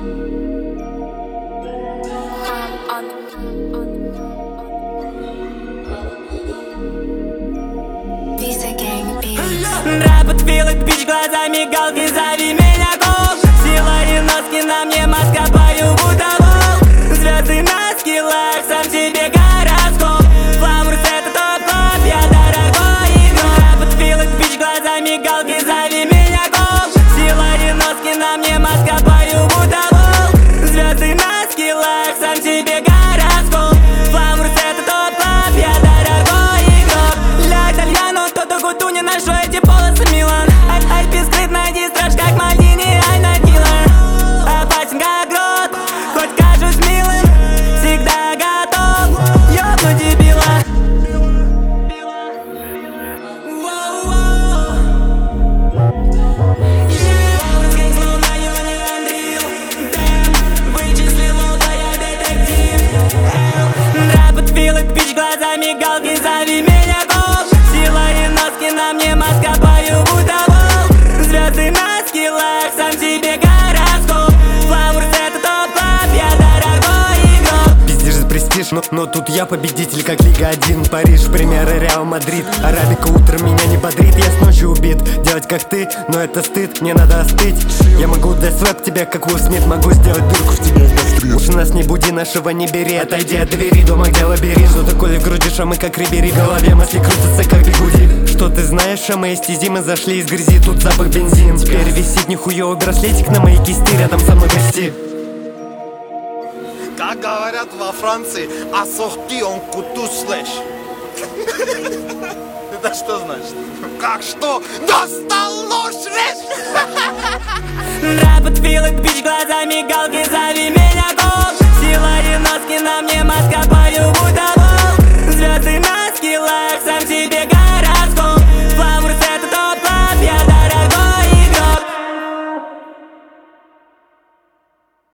Рэп твилок, бич, глаза, мигалки, зови меня гол. Сила и носки, на мне маска, пою будто волк. Звезды на скиллах, сам себе гороскоп. Фламурс это топ-клуб, я дорогой игрок. Рэп твилок, бич, глаза, мигалки, зови меня гол. Сила и носки, на мне маска, пою будто волк. Звезды на скиллах, сам себе гороскоп. Фламурс это топ-клуб, я дорогой игрок. Ля итальяно, то-то гуду, не ношу эти полосы, Милан. Ай, бисквит, найди страж, как Мальдини, ай, на киллер. Опасен как грот, хоть кажусь милым, всегда готов ёбнуть дебила. Рэп твилок, бич, глаза, мигалки, зови меня гол. Сила и носки, на мне маска, пою будто волк. Звезды на скиллах, сам себе гороскоп. Фламурс это топ-клуб, я дорогой игрок. Пиздишь за престиж, но тут я победитель, как Лига 1. Париж, примеры Реал Мадрид. Арабика утром меня не бодрит, я с ночи убит. Делать как ты, но это стыд, мне надо остыть. Я могу дать свэп тебе, как Уилл Смит. Могу сделать дырку в тебе. Уж нас не буди, нашего не бери. Отойди от двери, дома где лабиринт. Что такое в груди, шамы как Рибери. В голове мысли крутятся, как бигуди. Что ты знаешь о моей стези? Мы зашли из грязи, тут запах бензин. Теперь висит нихуёвый браслетик на моей кисти. Рядом со мной гости. Как говорят во Франции, асорти он куту слэш. Это что значит? Как что? Достал нож, режь! Рэп твилок, бич, глаза, мигалки, зови меня.